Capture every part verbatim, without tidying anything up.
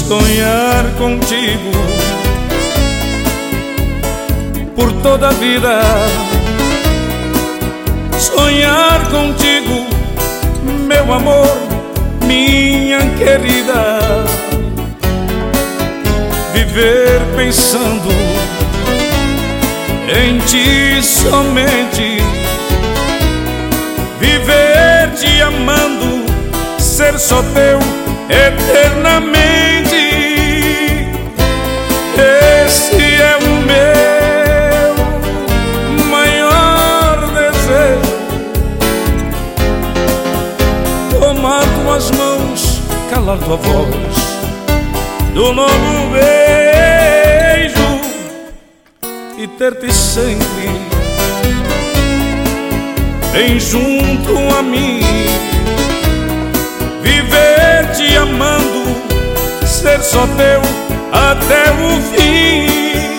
sonhar contigo por toda a vida. Sonhar contigo, meu amor, minha querida. Viver pensando em ti somente. Viver te amando, ser só teu eternamente. Esse é o meu maior desejo. Tomar tuas mãos, calar tua voz, do novo beijo e ter-te sempre bem junto a mim. Viver te amando, ser só teu até o fim.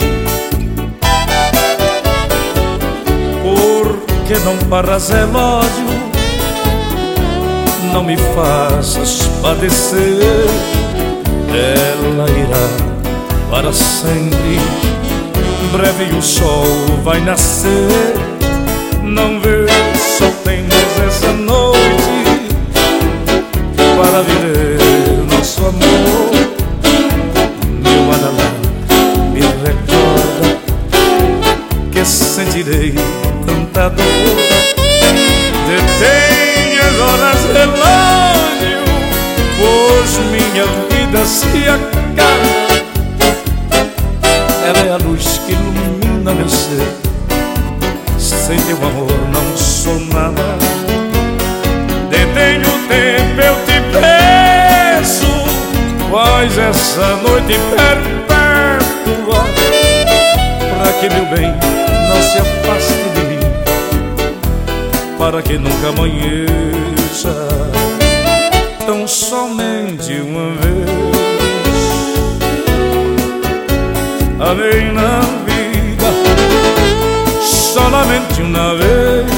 Por que não paras relógio? Não me faças padecer. Ela irá para sempre, breve o sol vai nascer. Não vê, só temos essa noite para viver nosso amor. Meu Adalá, me recorda que sentirei tanta dor. Detém as horas relógio, pois minha vida se acaba. Ela é a luz que ilumina meu ser. Sem teu amor não sou nada. Detém o tempo, eu te peço, faz essa noite perpétua, para que meu bem não se afaste de mim, para que nunca amanheça, tão somente uma vez. Amei na vida solamente uma vez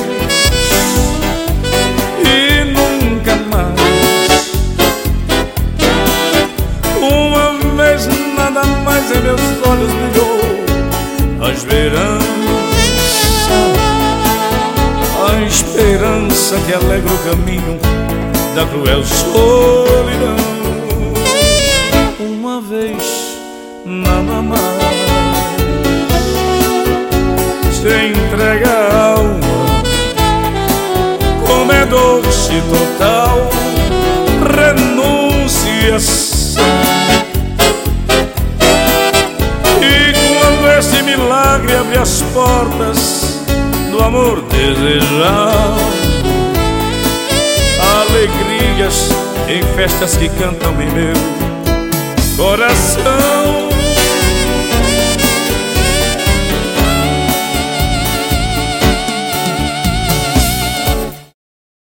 e nunca mais. Uma vez nada mais em meus olhos brilhou a esperança, a esperança que alegra o caminho da cruel solidão. Uma vez nada mais. Se entrega a alma, como é doce total renunciação. E quando esse milagre abre as portas do amor desejado, alegrias em festas que cantam em meu coração.